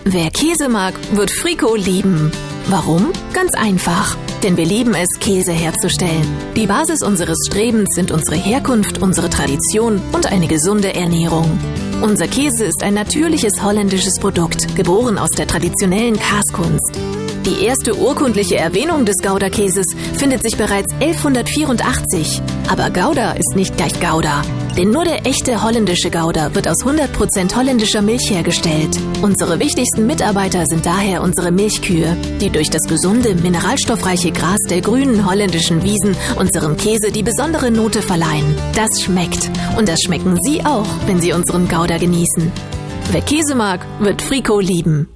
Wer Käse mag, wird Frico lieben. Warum? Ganz einfach. Denn wir lieben es, Käse herzustellen. Die Basis unseres Strebens sind unsere Herkunft, unsere Tradition und eine gesunde Ernährung. Unser Käse ist ein natürliches holländisches Produkt, geboren aus der traditionellen Kaaskunst. Die erste urkundliche Erwähnung des Gouda-Käses findet sich bereits 1184. Aber Gouda ist nicht gleich Gouda. Denn nur der echte holländische Gouda wird aus 100% holländischer Milch hergestellt. Unsere wichtigsten Mitarbeiter sind daher unsere Milchkühe, die durch das gesunde, mineralstoffreiche Gras der grünen holländischen Wiesen unserem Käse die besondere Note verleihen. Das schmeckt. Und das schmecken Sie auch, wenn Sie unseren Gouda genießen. Wer Käse mag, wird Frico lieben.